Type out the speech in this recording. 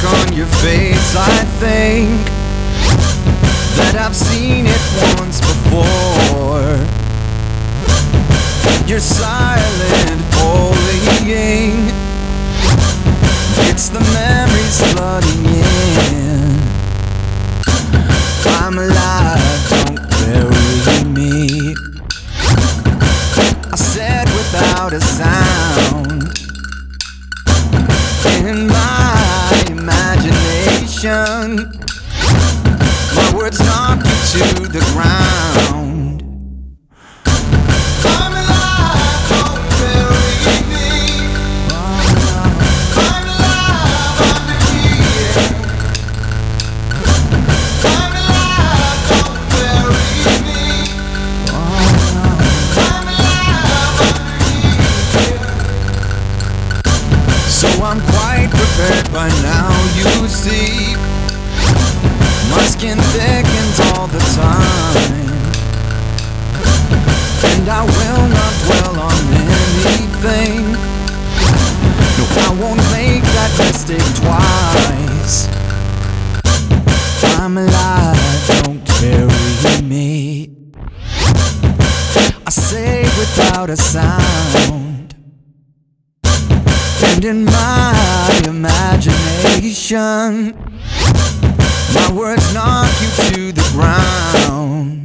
on your face, I think that I've seen it once before. You're silent, bullying. It's the memories flooding in. I'm alive, don't bury me, I said without a sound. In my imagination, my words knock you to the ground. I'm alive, don't bury me. I'm alive under here. I'm alive, don't bury me. I'm alive under here. So I'm quite prepared by now, you see. My skin thickens all the time, and I will not dwell on anything. No, I won't make that mistake twice. I'm alive, don't bury me, I say without a sound. And in my imagination, my words knock you to the ground.